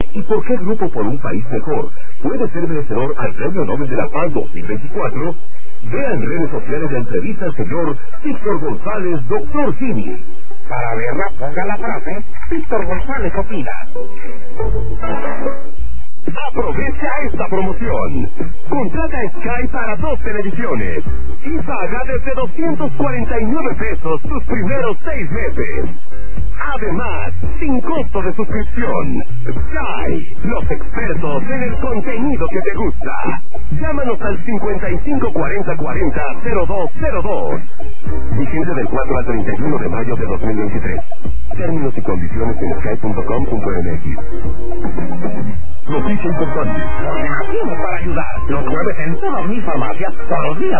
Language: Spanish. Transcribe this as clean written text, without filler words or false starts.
¿Y por qué Grupo por un País Mejor puede ser merecedor al Premio Nobel de la Paz 2024? Vea en redes sociales la entrevista al señor Víctor González, Dr. Simi. Para verla, ponga la frase, Víctor González opina. Aprovecha esta promoción. Contrata Sky para 2 televisiones y paga desde 249 pesos tus primeros 6 meses. Además, sin costo de suscripción. Sky, los expertos en el contenido que te gusta. Llámanos al 554040-0202. Vigente del 4 al 31 de mayo de 2023. Términos y condiciones en sky.com.mx. Noticia importante. Nos nacimos para ayudar. Los jueves en todas mis farmacias, todos los días.